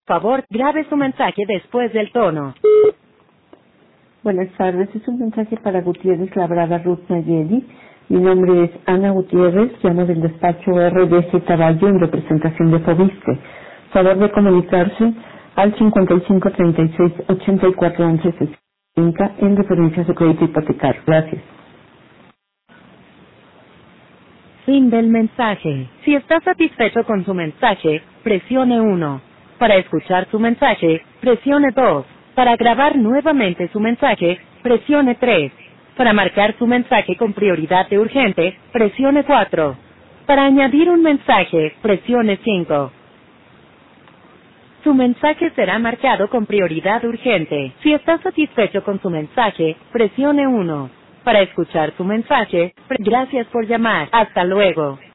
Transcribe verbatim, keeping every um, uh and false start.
Por favor, grabe su mensaje después del tono. Buenas tardes, es un mensaje para Gutiérrez Labrada Ruth Nayeli. Mi nombre es Ana Gutiérrez, llamo del despacho R D C Caballo en representación de Fobiste. Favor de comunicarse al cincuenta y cinco treinta y seis ochenta y cuatro once sesenta en referencia a su crédito hipotecario. Gracias. Fin del mensaje. Si está satisfecho con su mensaje, presione uno. Para escuchar su mensaje, presione dos. Para grabar nuevamente su mensaje, presione tres. Para marcar su mensaje con prioridad de urgente, presione cuatro. Para añadir un mensaje, presione cinco. Su mensaje será marcado con prioridad urgente. Si está satisfecho con su mensaje, presione uno. Para escuchar su mensaje, pre- gracias por llamar. Hasta luego.